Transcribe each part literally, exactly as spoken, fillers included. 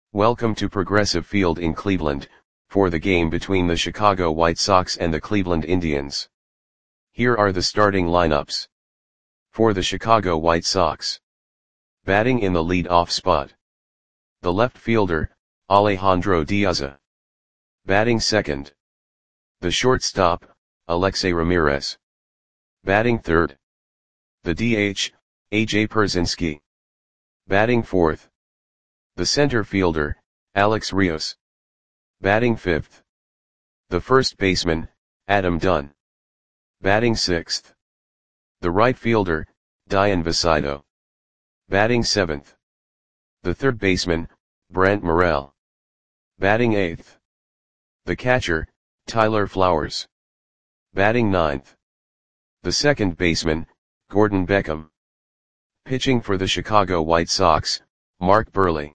Welcome to Progressive Field in Cleveland, for the game between the Chicago White Sox and the Cleveland Indians. Here are the starting lineups. For the Chicago White Sox. Batting in the lead-off spot. The left fielder, Alejandro De Aza. Batting second. The shortstop, Alexei Ramirez. Batting third. The D H, A J Pierzynski. Batting fourth. The center fielder, Alex Rios. Batting fifth. The first baseman, Adam Dunn. Batting sixth. The right fielder, Dayan Vicito. Batting seventh. The third baseman, Brent Morel. Batting eighth. The catcher, Tyler Flowers. Batting ninth. The second baseman, Gordon Beckham. Pitching for the Chicago White Sox, Mark Buehrle.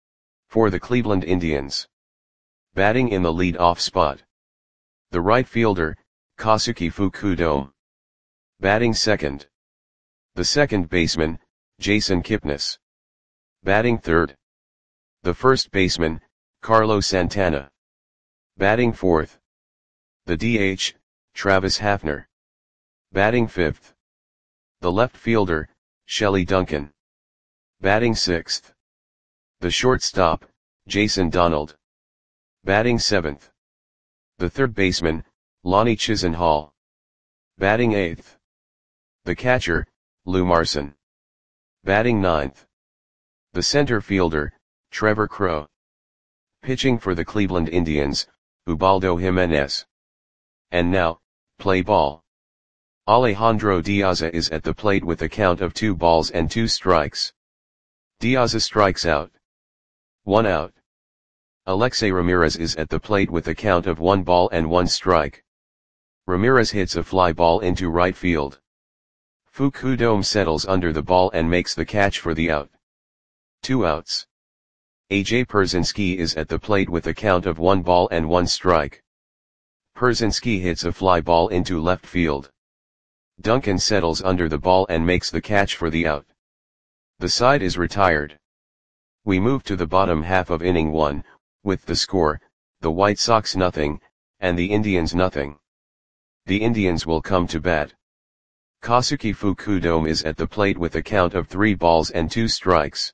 For the Cleveland Indians. Batting in the lead-off spot. The right fielder, Kosuke Fukudome. Batting second. The second baseman, Jason Kipnis. Batting third. The first baseman, Carlos Santana. Batting fourth. The D H, Travis Hafner. Batting fifth. The left fielder, Shelley Duncan. Batting sixth. The shortstop, Jason Donald. Batting seventh. The third baseman, Lonnie Chisenhall. Batting eighth. The catcher, Lou Marson. Batting ninth. The center fielder, Trevor Crowe. Pitching for the Cleveland Indians, Ubaldo Jimenez. And now, play ball. Alejandro De Aza is at the plate with a count of two balls and two strikes. De Aza strikes out. One out. Alexei Ramirez is at the plate with a count of one ball and one strike. Ramirez hits a fly ball into right field. Fukudome settles under the ball and makes the catch for the out. Two outs. A J Pierzynski is at the plate with a count of one ball and one strike. Pierzynski hits a fly ball into left field. Duncan settles under the ball and makes the catch for the out. The side is retired. We move to the bottom half of inning one, with the score, the White Sox nothing, and the Indians nothing. The Indians will come to bat. Kosuke Fukudome is at the plate with a count of three balls and two strikes.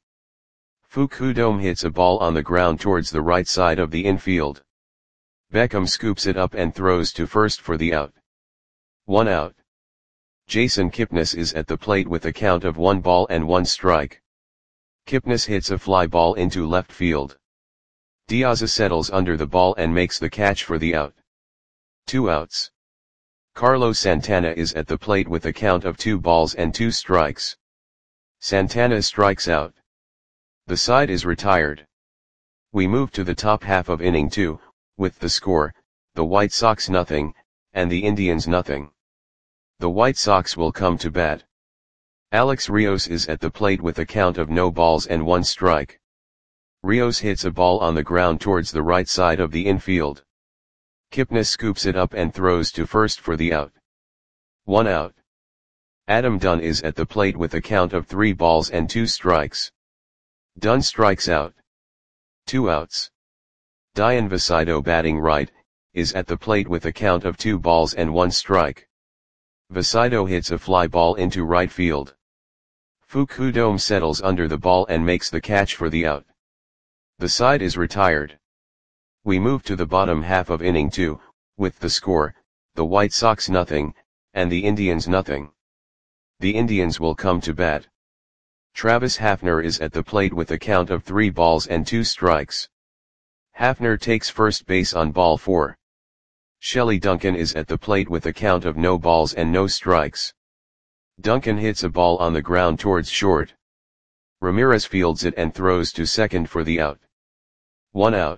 Fukudome hits a ball on the ground towards the right side of the infield. Beckham scoops it up and throws to first for the out. One out. Jason Kipnis is at the plate with a count of one ball and one strike. Kipnis hits a fly ball into left field. De Aza settles under the ball and makes the catch for the out. Two outs. Carlos Santana is at the plate with a count of two balls and two strikes. Santana strikes out. The side is retired. We move to the top half of inning two, with the score, the White Sox nothing, and the Indians nothing. The White Sox will come to bat. Alex Rios is at the plate with a count of no balls and one strike. Rios hits a ball on the ground towards the right side of the infield. Kipnis scoops it up and throws to first for the out. One out. Adam Dunn is at the plate with a count of three balls and two strikes. Dunn strikes out. Two outs. Dayan Vicito, batting right, is at the plate with a count of two balls and one strike. Vicito hits a fly ball into right field. Fukudome settles under the ball and makes the catch for the out. The side is retired. We move to the bottom half of inning two, with the score, the White Sox nothing, and the Indians nothing. The Indians will come to bat. Travis Hafner is at the plate with a count of three balls and two strikes. Hafner takes first base on ball four. Shelley Duncan is at the plate with a count of no balls and no strikes. Duncan hits a ball on the ground towards short. Ramirez fields it and throws to second for the out. One out.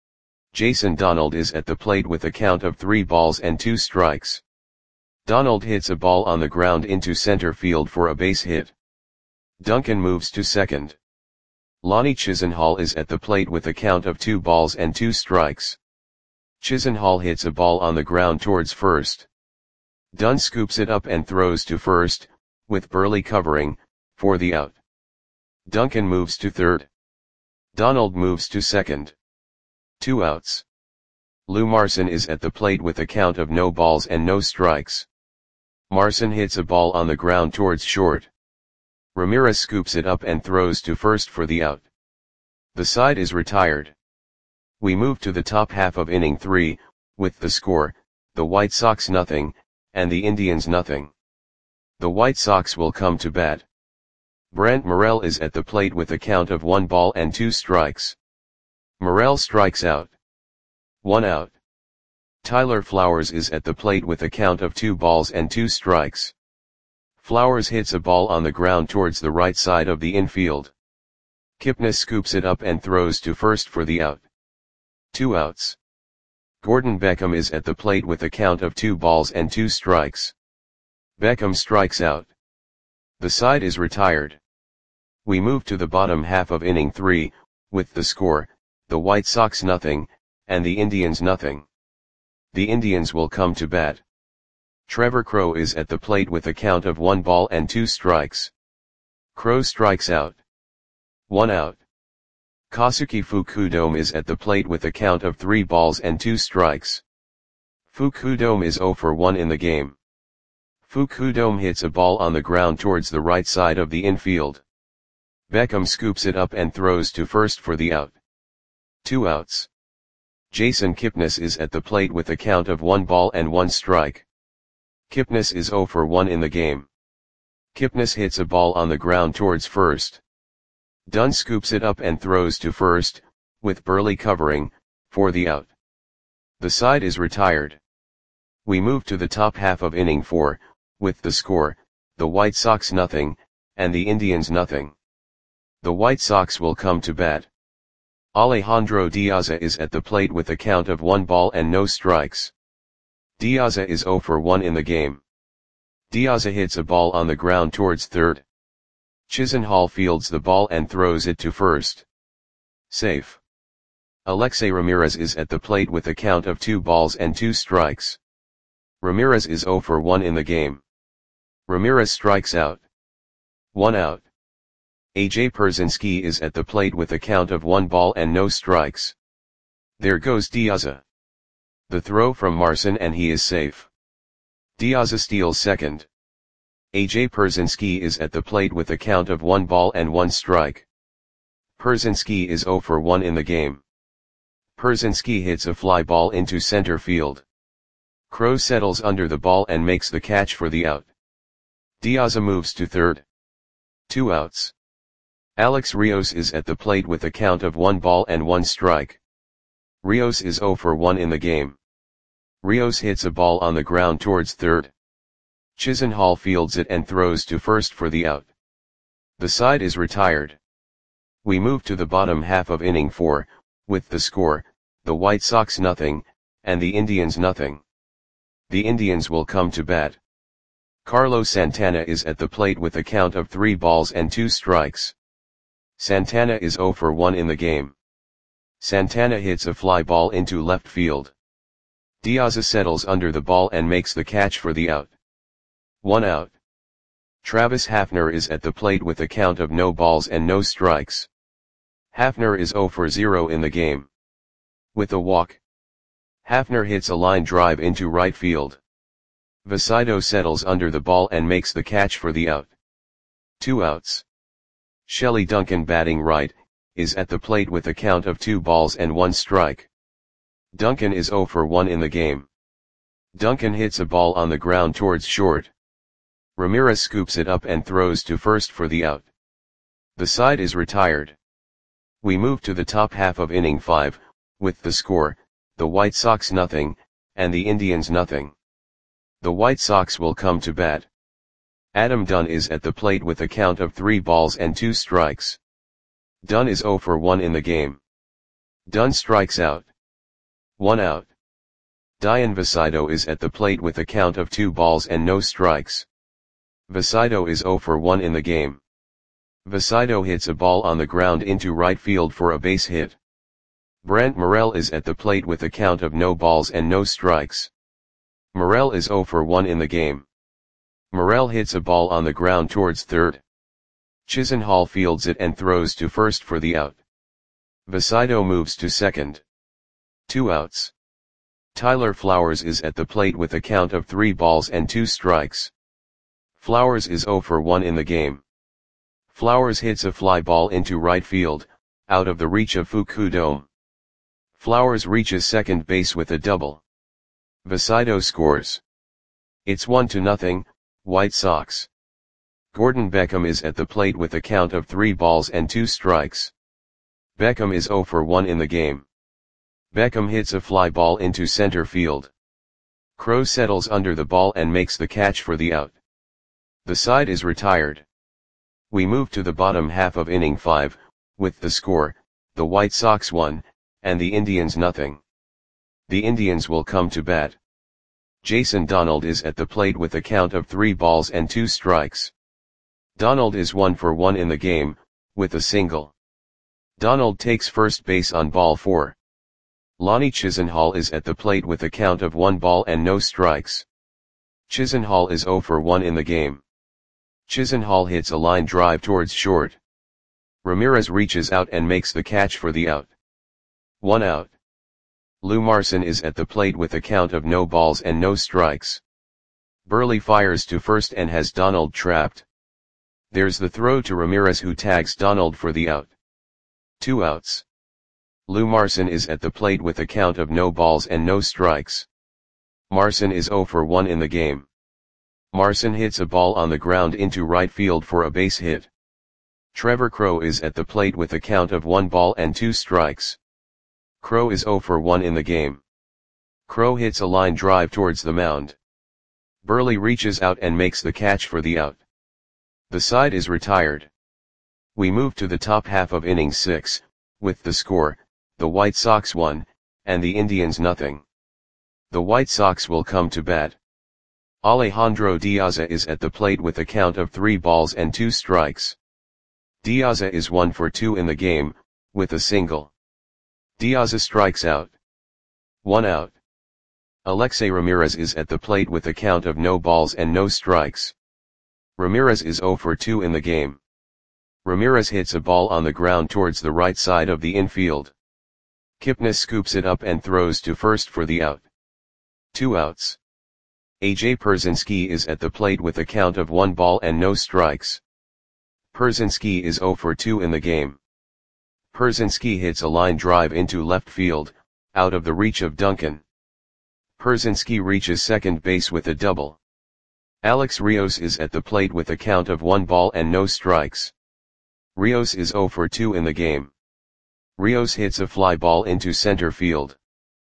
Jason Donald is at the plate with a count of three balls and two strikes. Donald hits a ball on the ground into center field for a base hit. Duncan moves to second. Lonnie Chisenhall is at the plate with a count of two balls and two strikes. Chisenhall hits a ball on the ground towards first. Dunn scoops it up and throws to first, with Buehrle covering, for the out. Duncan moves to third. Donald moves to second. Two outs. Lou Marson is at the plate with a count of no balls and no strikes. Marson hits a ball on the ground towards short. Ramirez scoops it up and throws to first for the out. The side is retired. We move to the top half of inning three, with the score, the White Sox nothing, and the Indians nothing. The White Sox will come to bat. Brent Morel is at the plate with a count of one ball and two strikes. Morel strikes out. One out. Tyler Flowers is at the plate with a count of two balls and two strikes. Flowers hits a ball on the ground towards the right side of the infield. Kipnis scoops it up and throws to first for the out. Two outs. Gordon Beckham is at the plate with a count of two balls and two strikes. Beckham strikes out. The side is retired. We move to the bottom half of inning three, with the score, the White Sox nothing, and the Indians nothing. The Indians will come to bat. Trevor Crowe is at the plate with a count of one ball and two strikes. Crowe strikes out. One out. Kosuke Fukudome is at the plate with a count of three balls and two strikes. Fukudome is zero for one in the game. Fukudome hits a ball on the ground towards the right side of the infield. Beckham scoops it up and throws to first for the out. Two outs. Jason Kipnis is at the plate with a count of one ball and one strike. Kipnis is zero for one in the game. Kipnis hits a ball on the ground towards first. Dunn scoops it up and throws to first, with Burley covering, for the out. The side is retired. We move to the top half of inning four, with the score, the White Sox nothing, and the Indians nothing. The White Sox will come to bat. Alejandro Diaza is at the plate with a count of one ball and no strikes. Diaza is zero for one in the game. Diaza hits a ball on the ground towards third. Chisenhall fields the ball and throws it to first. Safe. Alexei Ramirez is at the plate with a count of two balls and two strikes. Ramirez is zero for one in the game. Ramirez strikes out. One out. A J Pierzynski is at the plate with a count of one ball and no strikes. There goes Diaza. The throw from Marson and he is safe. Diaza steals second. A J Pierzynski is at the plate with a count of one ball and one strike. Pierzynski is zero for one in the game. Pierzynski hits a fly ball into center field. Crowe settles under the ball and makes the catch for the out. Diaza moves to third. Two outs. Alex Rios is at the plate with a count of one ball and one strike. Rios is zero for one in the game. Rios hits a ball on the ground towards third. Chisenhall fields it and throws to first for the out. The side is retired. We move to the bottom half of inning four, with the score, the White Sox nothing, and the Indians nothing. The Indians will come to bat. Carlos Santana is at the plate with a count of three balls and two strikes. Santana is zero for one in the game. Santana hits a fly ball into left field. Diaza settles under the ball and makes the catch for the out. One out. Travis Hafner is at the plate with a count of no balls and no strikes. Hafner is zero for zero in the game. With a walk. Hafner hits a line drive into right field. Vasido settles under the ball and makes the catch for the out. Two outs. Shelley Duncan, batting right, is at the plate with a count of two balls and one strike. Duncan is zero for one in the game. Duncan hits a ball on the ground towards short. Ramirez scoops it up and throws to first for the out. The side is retired. We move to the top half of inning five, with the score, the White Sox nothing, and the Indians nothing. The White Sox will come to bat. Adam Dunn is at the plate with a count of three balls and two strikes. Dunn is zero for one in the game. Dunn strikes out. One out. Dian Vasido is at the plate with a count of two balls and no strikes. Vasido is zero for one in the game. Vasido hits a ball on the ground into right field for a base hit. Brent Morel is at the plate with a count of no balls and no strikes. Morel is zero for one in the game. Morel hits a ball on the ground towards third. Chisenhall fields it and throws to first for the out. Vasido moves to second. Two outs. Tyler Flowers is at the plate with a count of three balls and two strikes. Flowers is oh for one in the game. Flowers hits a fly ball into right field, out of the reach of Fukudome. Flowers reaches second base with a double. Vasido scores. It's one to nothing, White Sox. Gordon Beckham is at the plate with a count of three balls and two strikes. Beckham is oh for one in the game. Beckham hits a fly ball into center field. Crowe settles under the ball and makes the catch for the out. The side is retired. We move to the bottom half of inning five, with the score, the White Sox one, and the Indians nothing. The Indians will come to bat. Jason Donald is at the plate with a count of three balls and two strikes. Donald is one for one in the game, with a single. Donald takes first base on ball four. Lonnie Chisenhall is at the plate with a count of one ball and no strikes. Chisenhall is oh for one in the game. Chisenhall hits a line drive towards short. Ramirez reaches out and makes the catch for the out. One out. Lou Marson is at the plate with a count of no balls and no strikes. Burley fires to first and has Donald trapped. There's the throw to Ramirez, who tags Donald for the out. Two outs. Lou Marson is at the plate with a count of no balls and no strikes. Marson is oh for one in the game. Marson hits a ball on the ground into right field for a base hit. Trevor Crowe is at the plate with a count of one ball and two strikes. Crowe is oh for one in the game. Crowe hits a line drive towards the mound. Burley reaches out and makes the catch for the out. The side is retired. We move to the top half of inning six, with the score, the White Sox one, and the Indians nothing. The White Sox will come to bat. Alejandro Diaza is at the plate with a count of three balls and two strikes. Diaza is one for two in the game, with a single. Diaza strikes out. One out. Alexei Ramirez is at the plate with a count of no balls and no strikes. Ramirez is oh for two in the game. Ramirez hits a ball on the ground towards the right side of the infield. Kipnis scoops it up and throws to first for the out. Two outs. A J Pierzynski is at the plate with a count of one ball and no strikes. Pierzynski is oh for two in the game. Pierzynski hits a line drive into left field, out of the reach of Duncan. Pierzynski reaches second base with a double. Alex Rios is at the plate with a count of one ball and no strikes. Rios is oh for two in the game. Rios hits a fly ball into center field.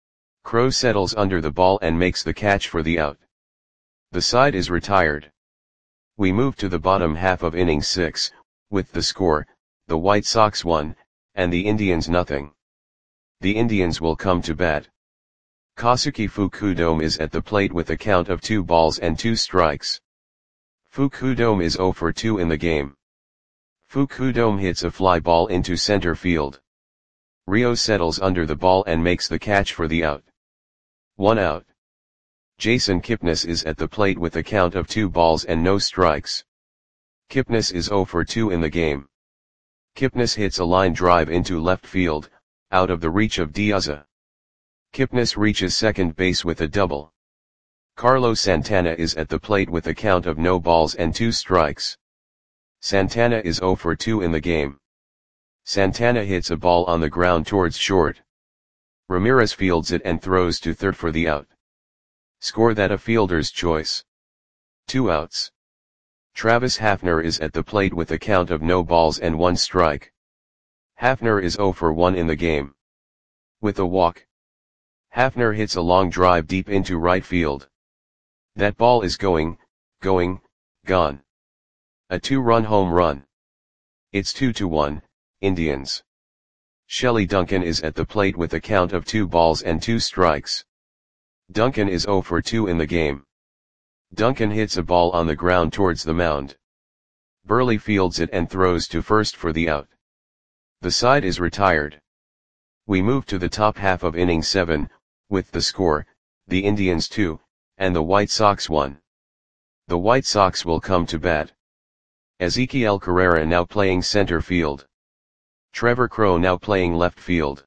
Crowe settles under the ball and makes the catch for the out. The side is retired. We move to the bottom half of inning six, with the score, the White Sox one, and the Indians nothing. The Indians will come to bat. Kosuke Fukudome is at the plate with a count of two balls and two strikes. Fukudome is oh for two in the game. Fukudome hits a fly ball into center field. Rio settles under the ball and makes the catch for the out. One out. Jason Kipnis is at the plate with a count of two balls and no strikes. Kipnis is oh for two in the game. Kipnis hits a line drive into left field, out of the reach of Diaza. Kipnis reaches second base with a double. Carlos Santana is at the plate with a count of no balls and two strikes. Santana is oh for two in the game. Santana hits a ball on the ground towards short. Ramirez fields it and throws to third for the out. Score that a fielder's choice. Two outs. Travis Hafner is at the plate with a count of no balls and one strike. Hafner is oh for one in the game. With a walk. Hafner hits a long drive deep into right field. That ball is going, going, gone. A two-run home run. It's two to one, Indians. Shelley Duncan is at the plate with a count of two balls and two strikes. Duncan is oh for two in the game. Duncan hits a ball on the ground towards the mound. Burley fields it and throws to first for the out. The side is retired. We move to the top half of inning seven, with the score, the Indians two, and the White Sox one. The White Sox will come to bat. Ezequiel Carrera now playing center field. Trevor Crowe now playing left field.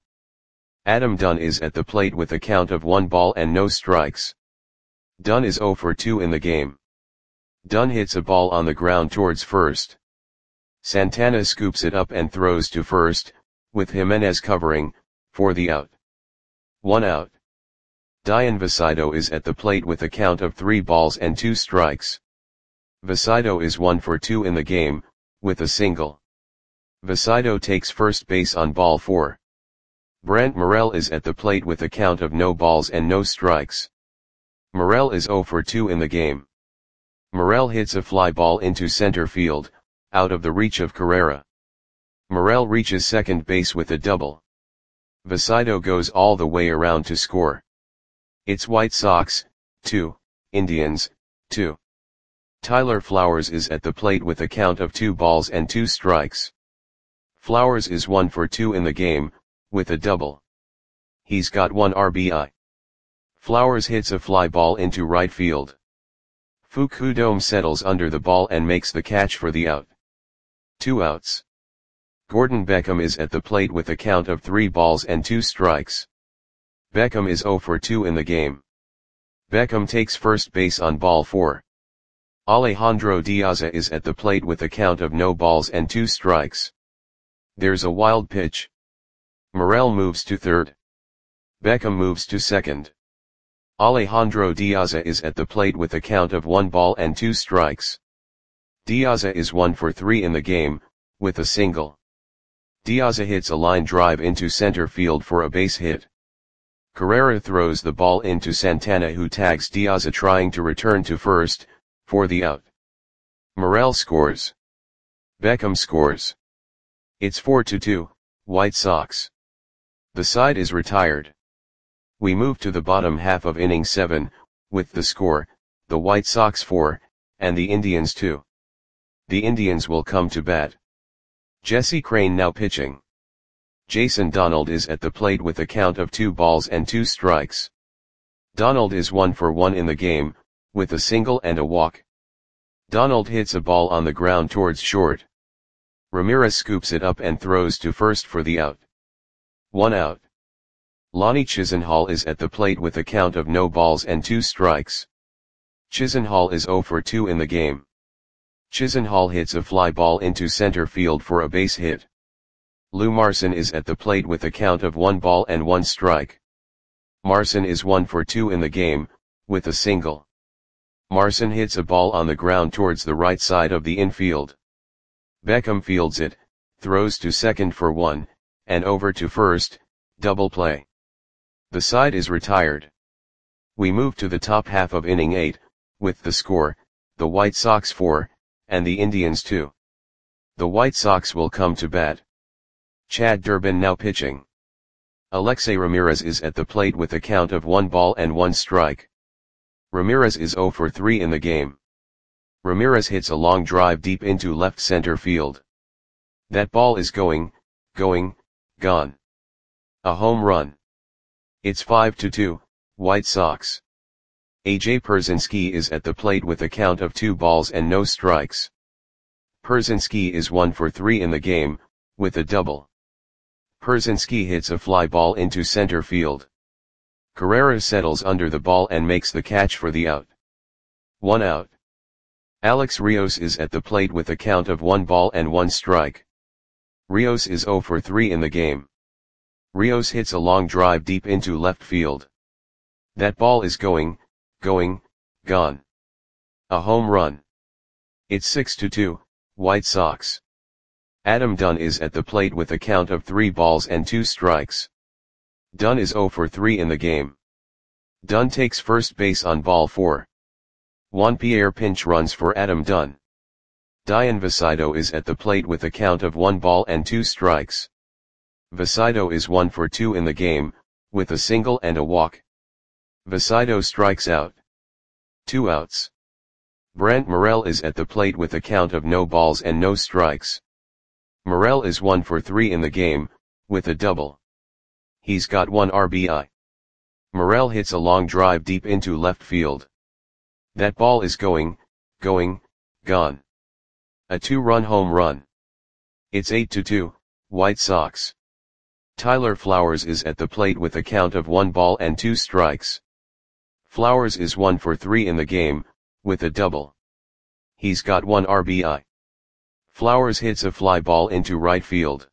Adam Dunn is at the plate with a count of one ball and no strikes. Dunn is zero for two in the game. Dunn hits a ball on the ground towards first. Santana scoops it up and throws to first, with Jimenez covering, for the out. One out. Dian Vasido is at the plate with a count of three balls and two strikes. Vasido is one for two in the game, with a single. Vasido takes first base on ball four. Brent Morel is at the plate with a count of no balls and no strikes. Morel is zero for two in the game. Morel hits a fly ball into center field, out of the reach of Carrera. Morel reaches second base with a double. Vasido goes all the way around to score. It's White Sox, two, Indians, two. Tyler Flowers is at the plate with a count of two balls and two strikes. Flowers is one for two in the game, with a double. He's got one R B I. Flowers hits a fly ball into right field. Fukudome settles under the ball and makes the catch for the out. Two outs. Gordon Beckham is at the plate with a count of three balls and two strikes. Beckham is zero for two in the game. Beckham takes first base on ball four. Alejandro Diaza is at the plate with a count of no balls and two strikes. There's a wild pitch. Morel moves to third. Beckham moves to second. Alejandro Diaza is at the plate with a count of one ball and two strikes. Diaza is one for three in the game, with a single. Diaza hits a line drive into center field for a base hit. Carrera throws the ball into Santana, who tags Diaza trying to return to first, for the out. Morel scores. Beckham scores. It's four to two, White Sox. The side is retired. We move to the bottom half of inning seven, with the score, the White Sox four, and the Indians two. The Indians will come to bat. Jesse Crain now pitching. Jason Donald is at the plate with a count of two balls and two strikes. Donald is one for one in the game, with a single and a walk. Donald hits a ball on the ground towards short. Ramirez scoops it up and throws to first for the out. One out. Lonnie Chisenhall is at the plate with a count of no balls and two strikes. Chisenhall is zero for two in the game. Chisenhall hits a fly ball into center field for a base hit. Lou Marson is at the plate with a count of one ball and one strike. Marson is one for two in the game, with a single. Marson hits a ball on the ground towards the right side of the infield. Beckham fields it, throws to second for one, and over to first, double play. The side is retired. We move to the top half of inning eight, with the score, the White Sox four, and the Indians two. The White Sox will come to bat. Chad Durbin now pitching. Alexei Ramirez is at the plate with a count of one ball and one strike. Ramirez is zero for three in the game. Ramirez hits a long drive deep into left center field. That ball is going, going, gone. A home run. It's five to two, White Sox. A J Pierzynski is at the plate with a count of two balls and no strikes. Pierzynski is one for three in the game, with a double. Pierzynski hits a fly ball into center field. Carrera settles under the ball and makes the catch for the out. One out. Alex Rios is at the plate with a count of one ball and one strike. Rios is zero for three in the game. Rios hits a long drive deep into left field. That ball is going, going, gone. A home run. It's six to two, White Sox. Adam Dunn is at the plate with a count of three balls and two strikes. Dunn is zero for three in the game. Dunn takes first base on ball four. Juan Pierre pinch runs for Adam Dunn. Dian Vasido is at the plate with a count of one ball and two strikes. Vasido is one for two in the game, with a single and a walk. Vasido strikes out. Two outs. Brent Morel is at the plate with a count of no balls and no strikes. Morel is one for three in the game, with a double. He's got one R B I. Morel hits a long drive deep into left field. That ball is going, going, gone. A two-run home run. It's eight to two, White Sox. Tyler Flowers is at the plate with a count of one ball and two strikes. Flowers is one for three in the game, with a double. He's got one R B I. Flowers hits a fly ball into right field.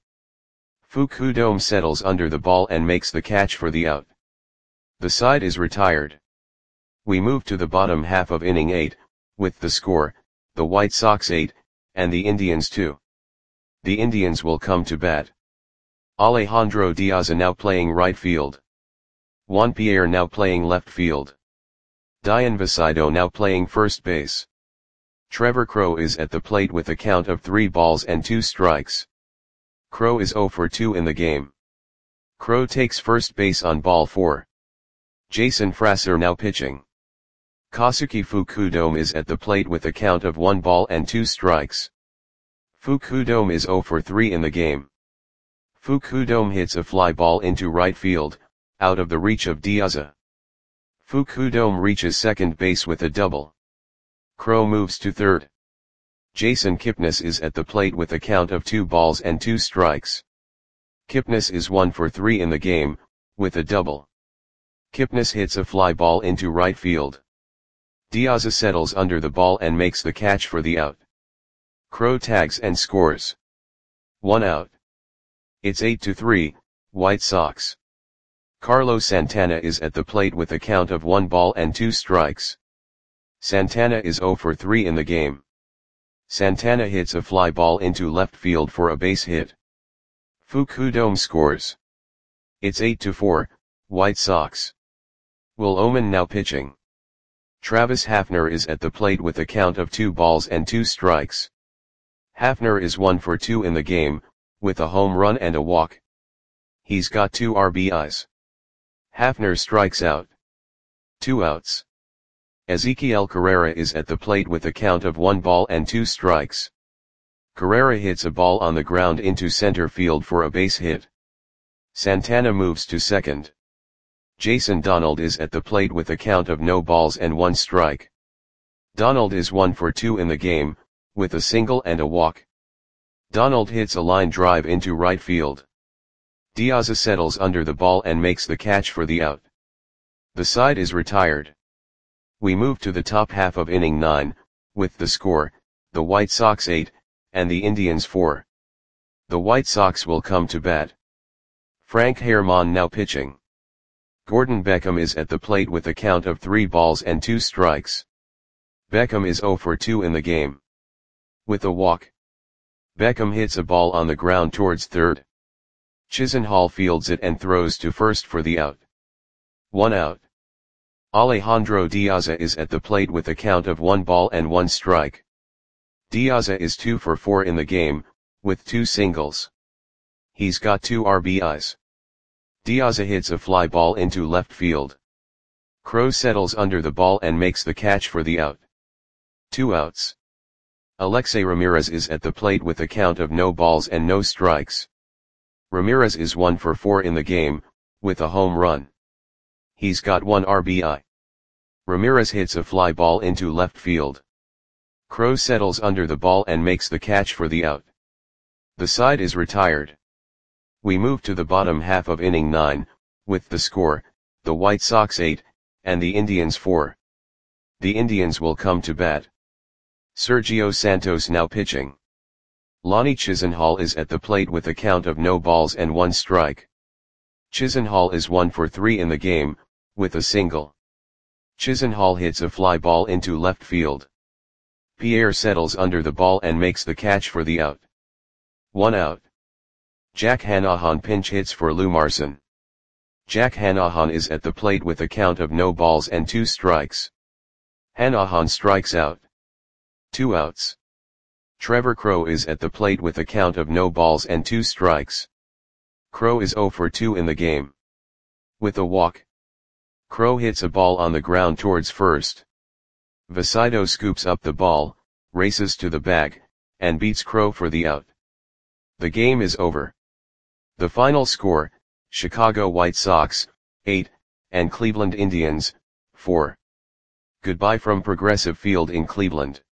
Fukudome settles under the ball and makes the catch for the out. The side is retired. We move to the bottom half of inning eight, with the score, the White Sox eight, and the Indians two. The Indians will come to bat. Alejandro Diaz now playing right field. Juan Pierre now playing left field. Dian Vasido now playing first base. Trevor Crowe is at the plate with a count of three balls and two strikes. Crowe is zero for two in the game. Crowe takes first base on ball four. Jason Frasser now pitching. Kosuke Fukudome is at the plate with a count of one ball and two strikes. Fukudome is zero for three in the game. Fukudome hits a fly ball into right field, out of the reach of Diaz. Fukudome reaches second base with a double. Crowe moves to third. Jason Kipnis is at the plate with a count of two balls and two strikes. Kipnis is one for three in the game, with a double. Kipnis hits a fly ball into right field. Diaz settles under the ball and makes the catch for the out. Crowe tags and scores. One out. It's eight to three, White Sox. Carlos Santana is at the plate with a count of one ball and two strikes. Santana is zero for three in the game. Santana hits a fly ball into left field for a base hit. Fukudome scores. It's eight to four, White Sox. Will Oman now pitching. Travis Hafner is at the plate with a count of two balls and two strikes. Hafner is one for two in the game, with a home run and a walk. He's got two R B Is. Hafner strikes out. Two outs. Ezequiel Carrera is at the plate with a count of one ball and two strikes. Carrera hits a ball on the ground into center field for a base hit. Santana moves to second. Jason Donald is at the plate with a count of no balls and one strike. Donald is one for two in the game, with a single and a walk. Donald hits a line drive into right field. Diaz settles under the ball and makes the catch for the out. The side is retired. We move to the top half of inning nine, with the score, the White Sox eight, and the Indians four. The White Sox will come to bat. Frank Herrmann now pitching. Gordon Beckham is at the plate with a count of three balls and two strikes. Beckham is zero for two in the game. With a walk. Beckham hits a ball on the ground towards third. Chisenhall fields it and throws to first for the out. One out. Alejandro Diaz is at the plate with a count of one ball and one strike. Diaz is two for four in the game, with two singles. He's got two R B Is. Diaz hits a fly ball into left field. Crowe settles under the ball and makes the catch for the out. Two outs. Alexei Ramirez is at the plate with a count of no balls and no strikes. Ramirez is one for four in the game, with a home run. He's got one R B I. Ramirez hits a fly ball into left field. Crowe settles under the ball and makes the catch for the out. The side is retired. We move to the bottom half of inning nine, with the score, the White Sox eight, and the Indians four. The Indians will come to bat. Sergio Santos now pitching. Lonnie Chisenhall is at the plate with a count of no balls and one strike. Chisenhall is one for three in the game, with a single. Chisenhall hits a fly ball into left field. Pierre settles under the ball and makes the catch for the out. One out. Jack Hanahan pinch hits for Lou Marson. Jack Hanahan is at the plate with a count of no balls and two strikes. Hanahan strikes out. Two outs. Trevor Crowe is at the plate with a count of no balls and two strikes. Crowe is zero for two in the game. With a walk. Crowe hits a ball on the ground towards first. Vasido scoops up the ball, races to the bag, and beats Crowe for the out. The game is over. The final score, Chicago White Sox, eight, and Cleveland Indians, four. Goodbye from Progressive Field in Cleveland.